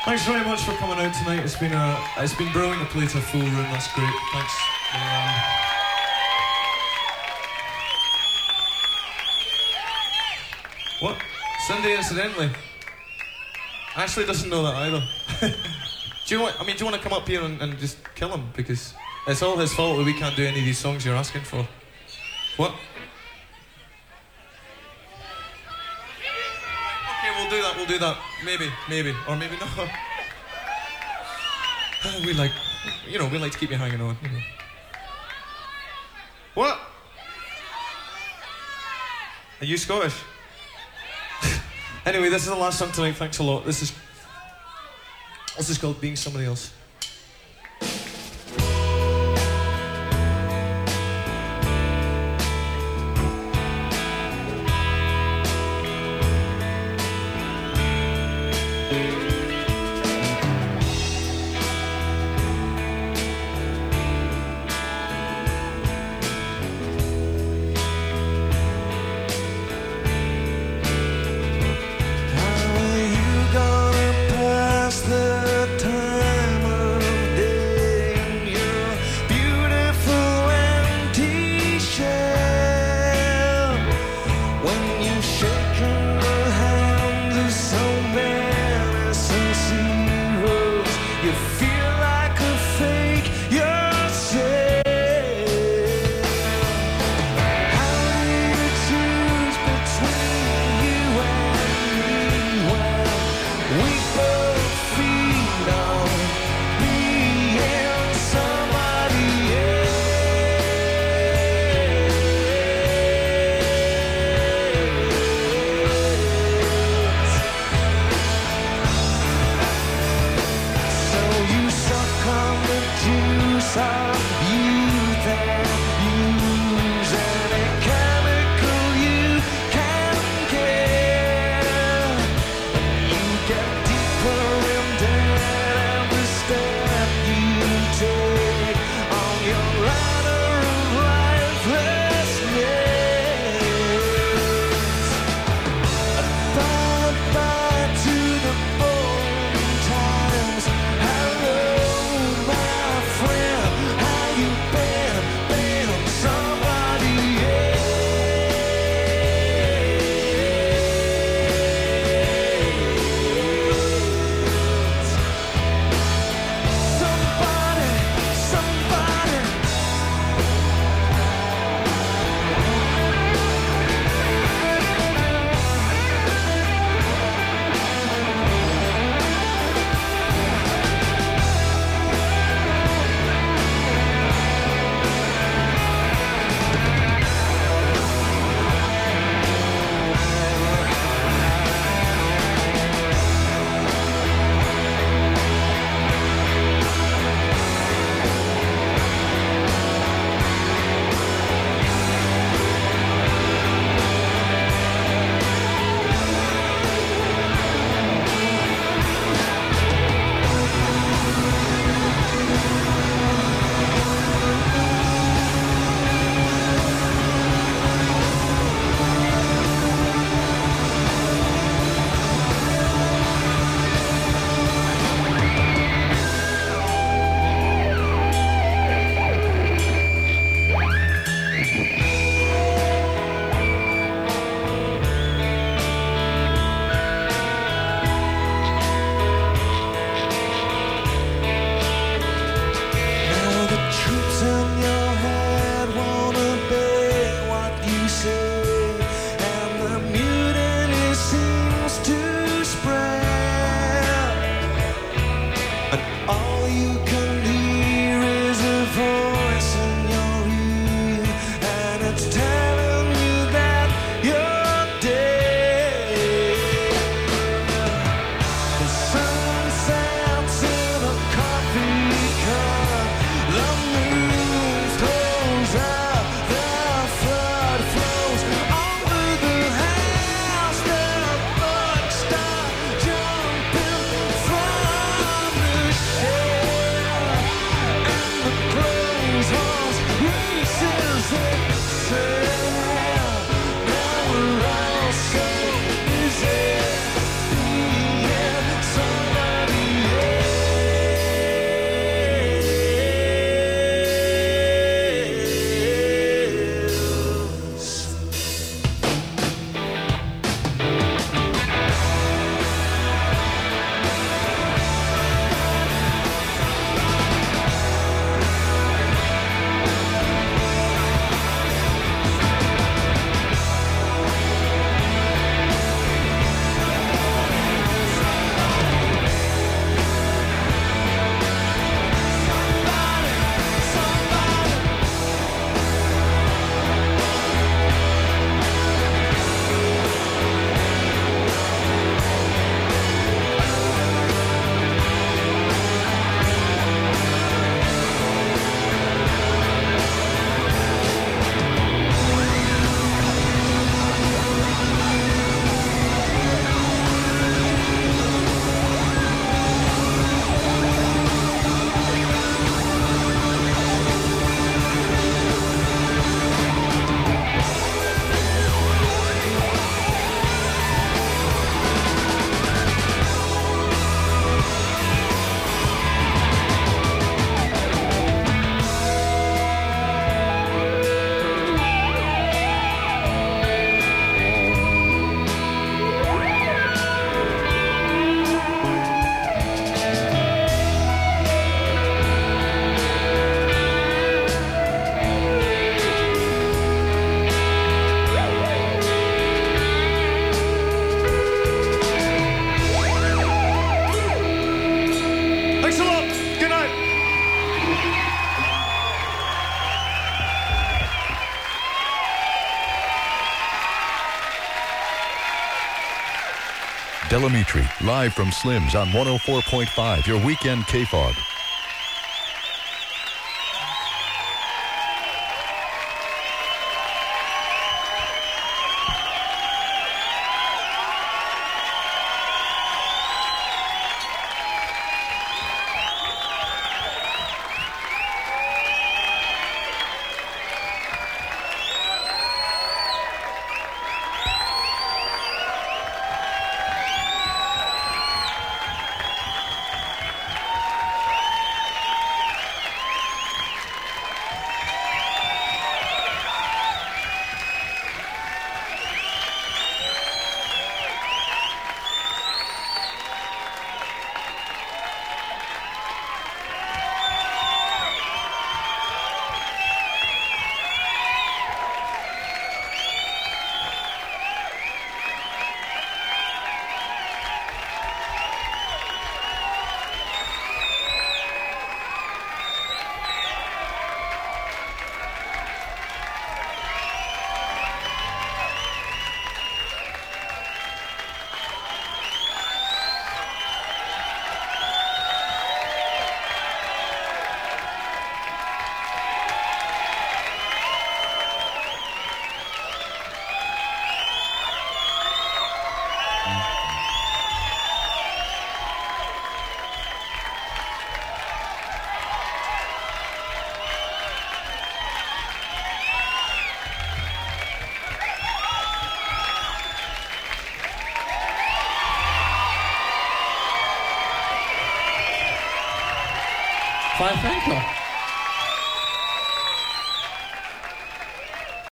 Thanks very much for coming out tonight. It's been brilliant to play to a full room. That's great. Thanks. What? Cindy, incidentally, Ashley doesn't know that either. Do you want to come up here and just kill him? Because it's all his fault that we can't do any of these songs you're asking for. What? Okay, we'll do that. Maybe, or maybe not. We like to keep you hanging on. What? Are you Scottish? Anyway, this is the last song tonight. Thanks a lot. This is called Being Somebody Else. The time Delamitri, live from Slim's on 104.5, your weekend K-Fog. Fine, thank you.